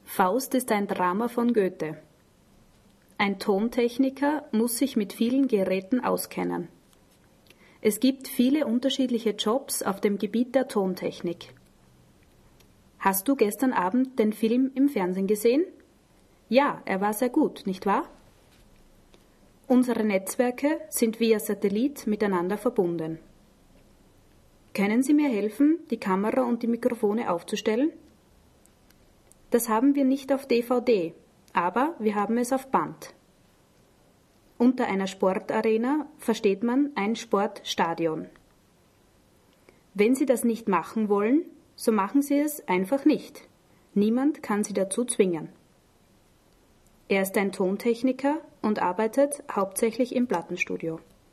Faust ist ein Drama von Goethe. Ein Tontechniker muss sich mit vielen Geräten auskennen. Es gibt viele unterschiedliche Jobs auf dem Gebiet der Tontechnik. Hast du gestern Abend den Film im Fernsehen gesehen? Ja, er war sehr gut, nicht wahr? Unsere Netzwerke sind via Satellit miteinander verbunden. Können Sie mir helfen, die Kamera und die Mikrofone aufzustellen? Das haben wir nicht auf DVD, aber wir haben es auf Band. Unter einer Sportarena versteht man ein Sportstadion. Wenn Sie das nicht machen wollen, so machen Sie es einfach nicht. Niemand kann Sie dazu zwingen. Er ist ein Tontechniker und arbeitet hauptsächlich im Plattenstudio.